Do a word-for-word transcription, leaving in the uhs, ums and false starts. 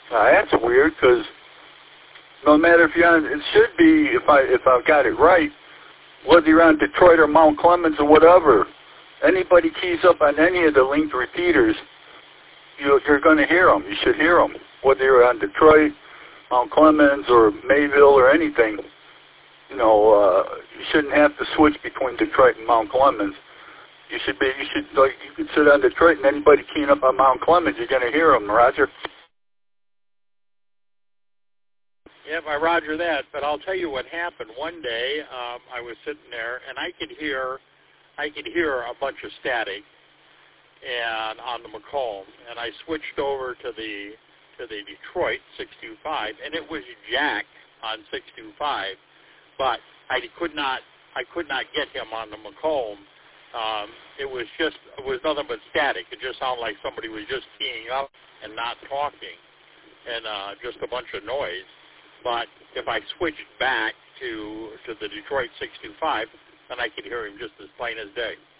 Uh, that's weird because no matter if you're on, it should be, if I if I've got it right, whether you're on Detroit or Mount Clemens or whatever, anybody keys up on any of the linked repeaters, you, you're going to hear them. You should hear them, whether you're on Detroit, Mount Clemens, or Mayville or anything. You know, uh, you shouldn't have to switch between Detroit and Mount Clemens. You should be, you should, like, you could sit on Detroit and anybody keying up on Mount Clemens, you're going to hear them, Roger. Yeah, I roger that, but I'll tell you what happened. One day, um, I was sitting there, and I could hear, I could hear a bunch of static, and on the Macomb, and I switched over to the to the Detroit six two five, and it was jacked on six two five, but I could not, I could not get him on the Macomb. Um, it was just, it was nothing but static. It just sounded like somebody was just keying up and not talking, and uh, just a bunch of noise. But if I switched back to to the Detroit six two five, then I could hear him just as plain as day.